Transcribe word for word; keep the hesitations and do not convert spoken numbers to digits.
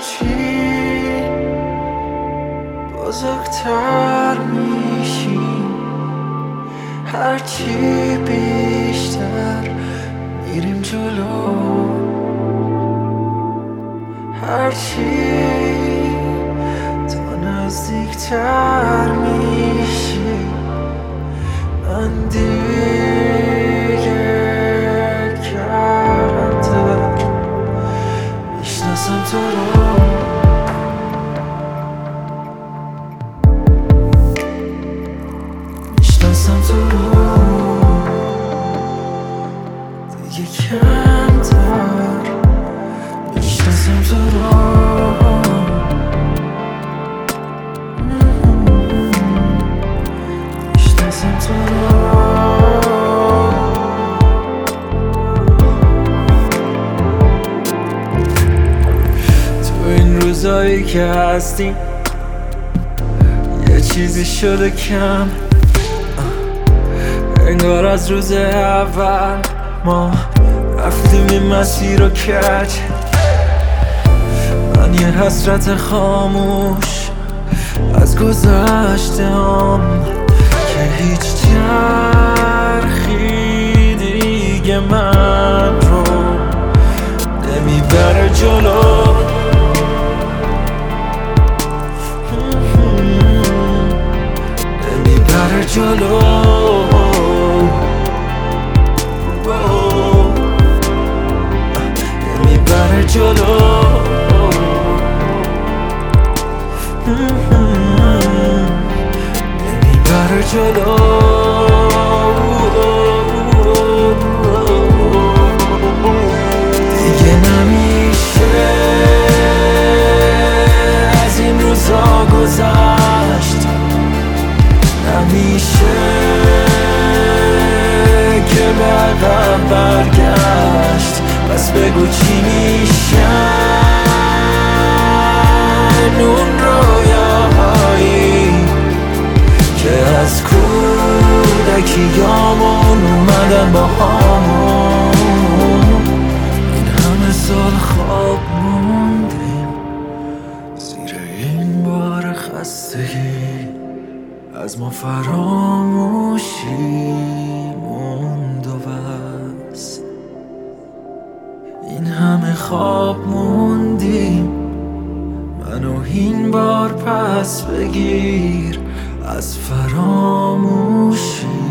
هرچی بزرگتر میشیم، هرچی بیشتر میریم جلو، هرچی تا نزدیکتر میشی من دیگه کمتر میشناسم تو رو. میشناسم تو رو دیگه کمتر، میشناسم تو رو. میشناسم تو رو. تو این روزایی که هستیم یه چیزی شده کم، انگار از روز اول ما رفتیم این مسیر رو کج. من یه حسرت خاموش از گذشته هم که هیچ چرخی دیگه من رو نمیبره جلو. نمیبره جلو. نمیبره جلو. نمیبره جلو. دیگه نمیشه از این روزا گذشت، نمیشه که به عقب برگشت. پس بگو چی میشن اون رویاهایی که از کودکیامون اومدن با همون. این همه سال خواب موندیم زیر این بار خستگی، از ما فراموشی موند و بس. این همه خواب موندیم، منو این بار پس بگیر از فراموشی.